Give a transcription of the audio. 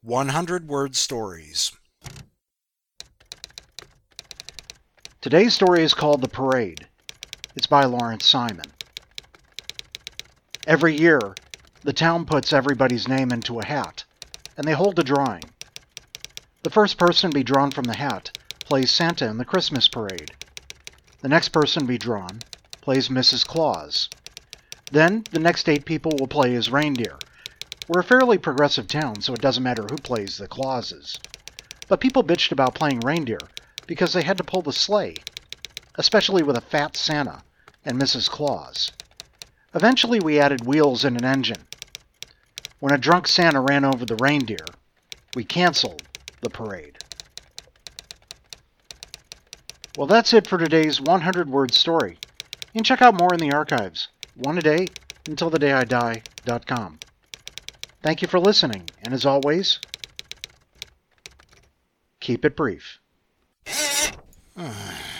100-word stories. Today's story is called The Parade. It's by Lawrence Simon. Every year, the town puts everybody's name into a hat, and they hold a drawing. The first person to be drawn from the hat plays Santa in the Christmas parade. The next person to be drawn plays Mrs. Claus. Then, the next 8 people will play as reindeer. We're a fairly progressive town, so it doesn't matter who plays the Clauses. But people bitched about playing reindeer because they had to pull the sleigh, especially with a fat Santa and Mrs. Claus. Eventually, we added wheels and an engine. When a drunk Santa ran over the reindeer, we canceled the parade. Well, that's it for today's 100-word story. You can check out more in the archives. One a day, until the day I die.com. Thank you for listening, and as always, keep it brief.